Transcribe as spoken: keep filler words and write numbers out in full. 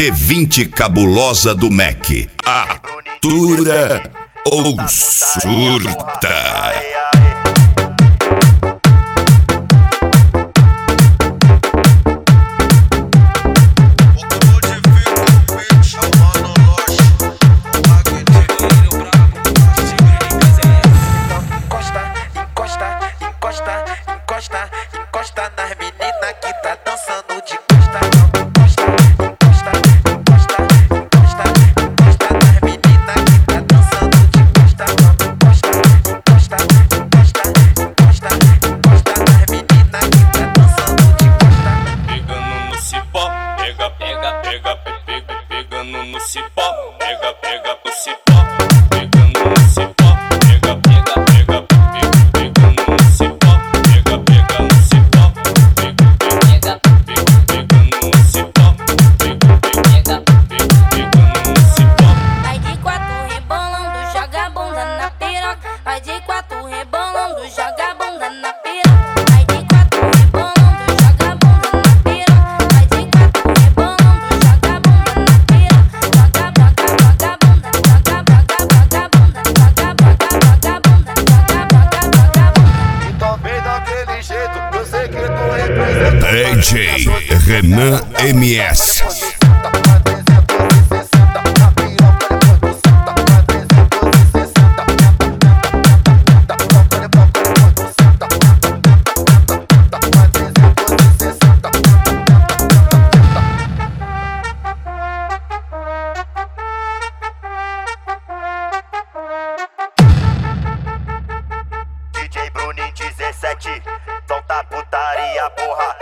D vinte cabulosa do Mac. Atura ou surta? Encosta nas meninas que tá dançando de costa. Encosta, encosta, encosta, encosta, encosta nas meninas que tá dançando de costa. Encosta, encosta, encosta, encosta, encosta nas meninas que tá dançando de costa. Pegando no cipó, pega, pega, pega, pega, pegando no cipó, pega, pega no cipó, pegando no cipó, pega, pega, pega, pegando no cipó, pega, pega no cipó. Vai de quatro rebolando, joga a bunda na piroca. Vai de quatro rebolando, joga a bunda na piroca. Vai de quatro rebolando, joga a bunda na piroca. Vai de quatro rebolando, joga a bunda na piroca. Joga, joga, joga a bunda, joga, joga, joga a bunda, joga, joga, joga a bunda, joga, joga, joga a bunda. Então vem daquele jeito, eu sei que tu representa. D J Renan M S. D J Bruninho dezessete, solta putaria, porra.